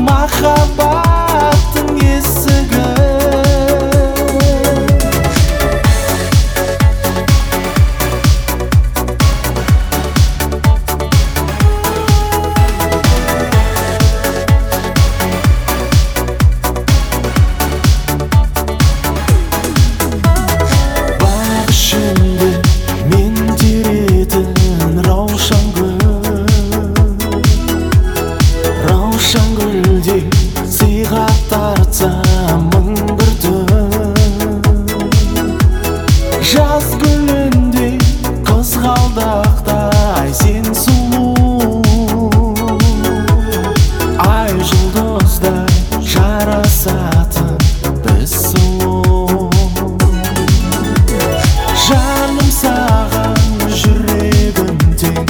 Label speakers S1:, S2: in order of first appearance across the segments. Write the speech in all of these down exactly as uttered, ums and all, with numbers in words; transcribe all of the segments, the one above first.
S1: махаббаттың есігі. Бақ ішінде мен теретін раушан гүл, раушан гүлдей сыйға тартса мың бір түн. Жаз гүліндей қызғалдақтай сен сұлу, ай жұлдыздай жарасатын біз сұлу. Жаным саған жүрегім тең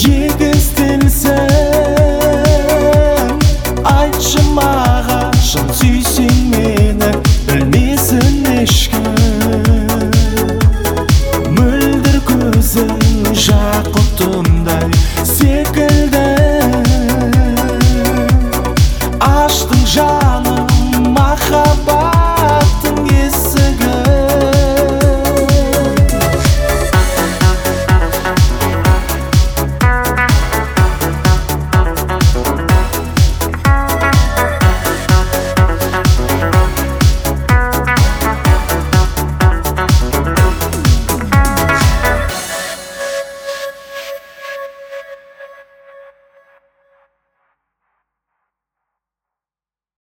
S1: егістелсін, айтшы маған шын сүйсең мені білмесін ешкім. Мөлдір көзің жақұтымдай секілді, аштың жаным махаббат